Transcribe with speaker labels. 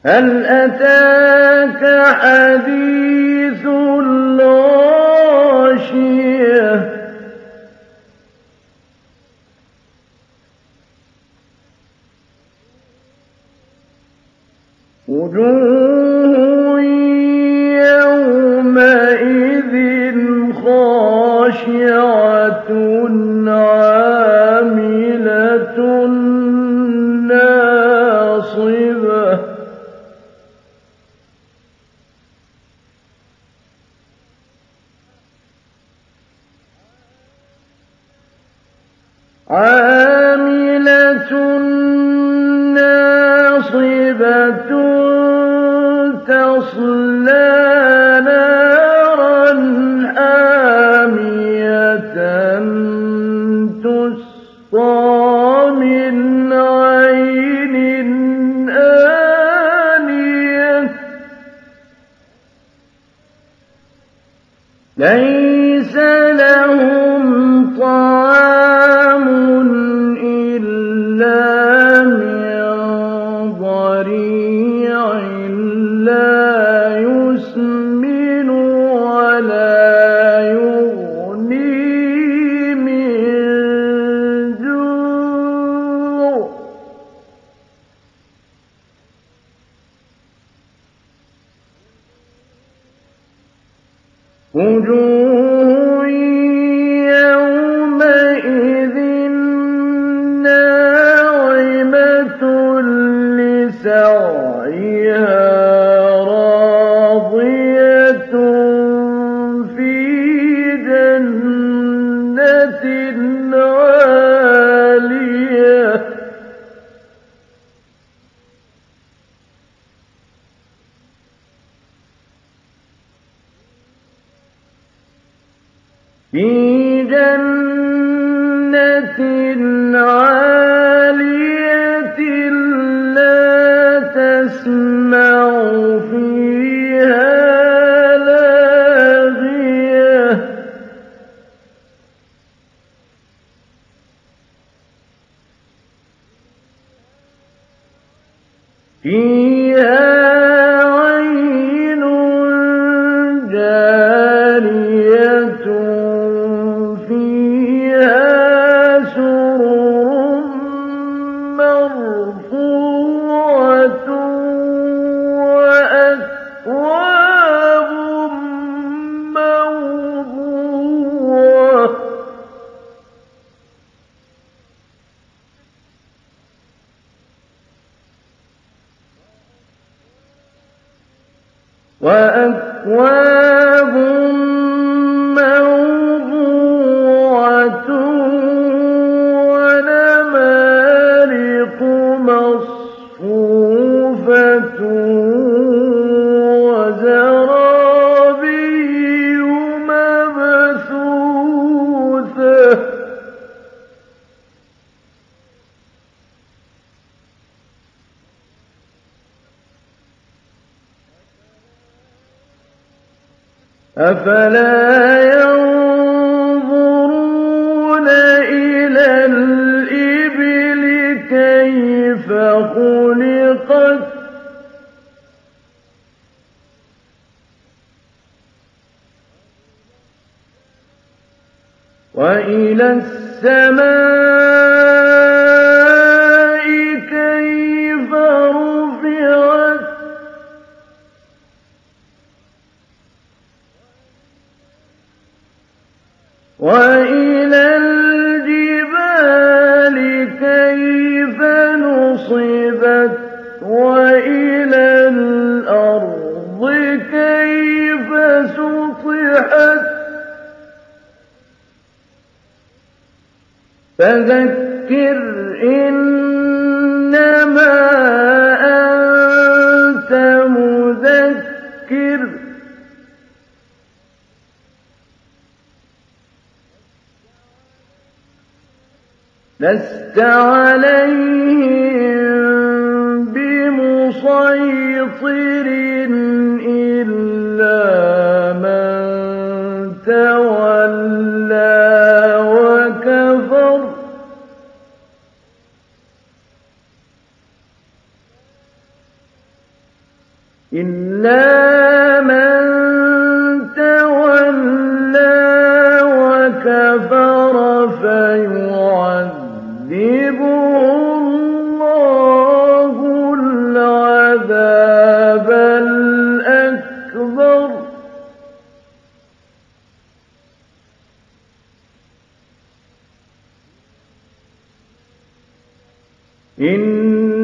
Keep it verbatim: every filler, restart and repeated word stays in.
Speaker 1: هل أتاك حديث الغاشية وجوه يومئذ خاشعة عاملة ناصبة عاملة ناصبة تصلى نارا حامية تسقى من عين آنية ليس لهم طعام إلا من ضريع لا يسمن ولا يغني من جوع وجوه يومئذ ناعمة لسعيها راضية في جنة عالية في جنة عالية لا تسمع فيها لاغية فيها عين جارية فيها سرر مرفوعة وأكواب موضوعة وأكواب موضوعة ونمارق مصفوفة وزرابي مبثوثة أفلا ينظرون إلى الإبل كيف خلقت وإلى السماء كيف رفعت وإلى الجبال كيف نصبت وإلى الأرض كيف سطحت فذكر إنما أنت مذكر لست عليهم بمسيطر إلا من تولى وكفر إِلَّا مَن تَوَلَّىٰ وَكَفَرَ فَيُعَذِّبُهُ اللَّهُ الْعَذَابَ الْأَكْبَرَ. إِنَّ